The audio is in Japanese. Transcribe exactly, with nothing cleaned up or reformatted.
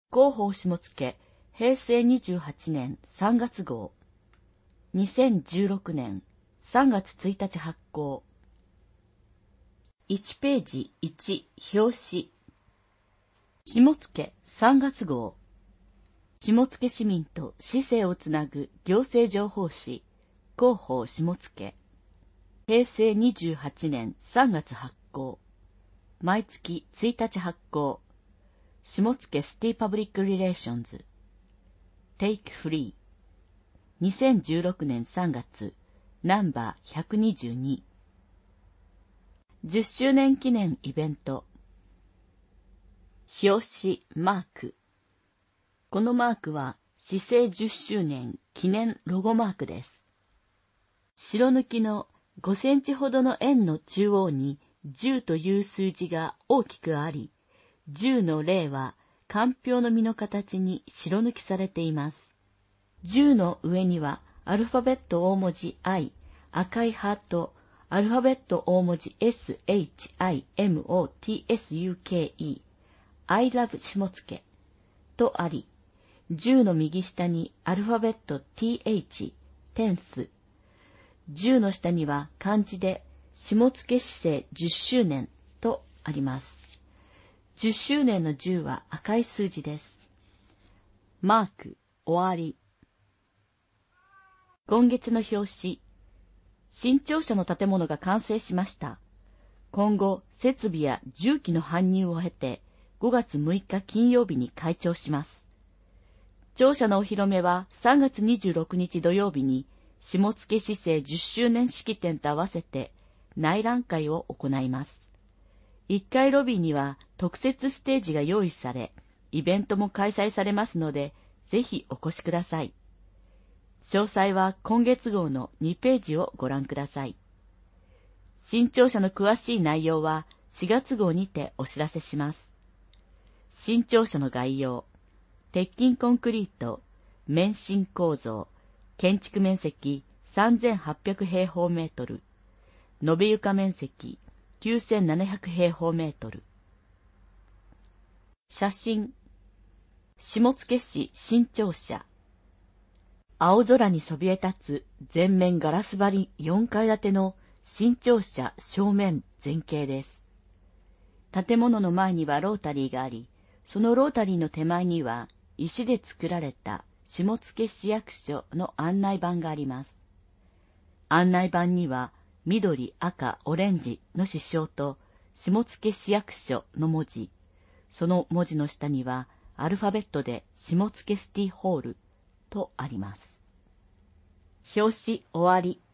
広報下野、平成にじゅうはちねんさんがつ号。にせんじゅうろくねんさんがつついたち発行。いちページいち、表紙。下野さんがつ号。下野市民と市政をつなぐ行政情報誌、広報下野。平成にじゅうはちねんさんがつ発行。毎月ついたち発行。下野シティパブリックリレーションズ。テイクフリー。にせんじゅうろくねんさんがつ、ナンバーひゃくにじゅうに。じゅっしゅうねん記念イベント。表紙マーク。このマークは市政じゅっしゅうねん記念ロゴマークです。白抜きのごセンチほどの円の中央にじゅうという数字が大きくあり、じゅうの例はかんぴょうの実の形に白抜きされています。じゅうの上にはアルファベット大文字 I、赤いハート、アルファベット大文字 S、H、I、M、O、T、S、U、K、E、I love 下野とあり、じゅうの右下にアルファベット ティーエイチ、テンス、じゅうの下には漢字で下野市政じゅっしゅうねんとあります。じゅっしゅうねんのじゅうは赤い数字です。マーク、終わり。今月の表紙。新庁舎の建物が完成しました。今後、設備や重機の搬入を経て、ごがつむいか金曜日に開庁します。庁舎のお披露目はさんがつにじゅうろくにち土曜日に、下野市政じゅっしゅうねん式典と合わせて内覧会を行います。いっかいロビーには特設ステージが用意され、イベントも開催されますので、ぜひお越しください。詳細は今月号のにページをご覧ください。新庁舎の詳しい内容はしがつ号にてお知らせします。新庁舎の概要。鉄筋コンクリート、免震構造、建築面積さんぜんはっぴゃくへいほうメートル、延べ床面積きゅうせんななひゃくへいほうメートル。写真。下野市新庁舎。青空にそびえ立つ全面ガラス張りよんかい建ての新庁舎正面全景です。建物の前にはロータリーがあり、そのロータリーの手前には石で作られた下野市役所の案内板があります。案内板には緑、赤、オレンジの指標と下野市役所の文字、その文字の下にはアルファベットで下野シティホールとあります。表紙終わり。